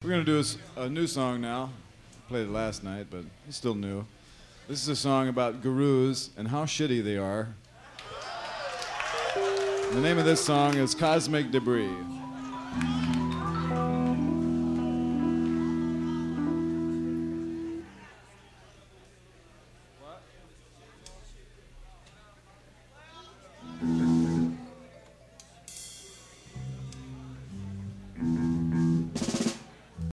We're going to do a new song now. Played it last night, but it's still new. This is a song about gurus and how shitty they are. The name of this song is Cosmic Debris.